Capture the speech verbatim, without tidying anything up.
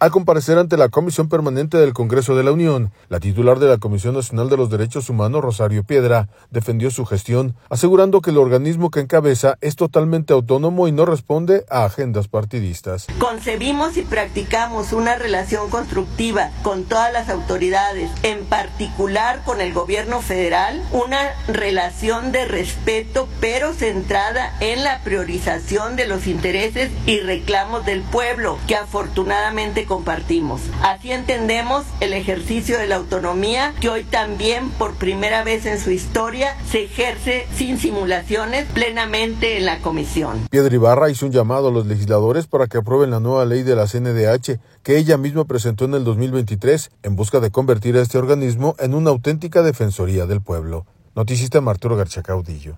Al comparecer ante la Comisión Permanente del Congreso de la Unión, la titular de la Comisión Nacional de los Derechos Humanos, Rosario Piedra, defendió su gestión, asegurando que el organismo que encabeza es totalmente autónomo y no responde a agendas partidistas. Concebimos y practicamos una relación constructiva con todas las autoridades, en particular con el gobierno federal, una relación de respeto, pero centrada en la priorización de los intereses y reclamos del pueblo, que afortunadamente compartimos. Así entendemos el ejercicio de la autonomía, que hoy también, por primera vez en su historia, se ejerce sin simulaciones plenamente en la comisión. Piedra Ibarra hizo un llamado a los legisladores para que aprueben la nueva ley de la C N D H, que ella misma presentó en el dos mil veintitrés, en busca de convertir a este organismo en una auténtica defensoría del pueblo. Noticista Arturo García Caudillo.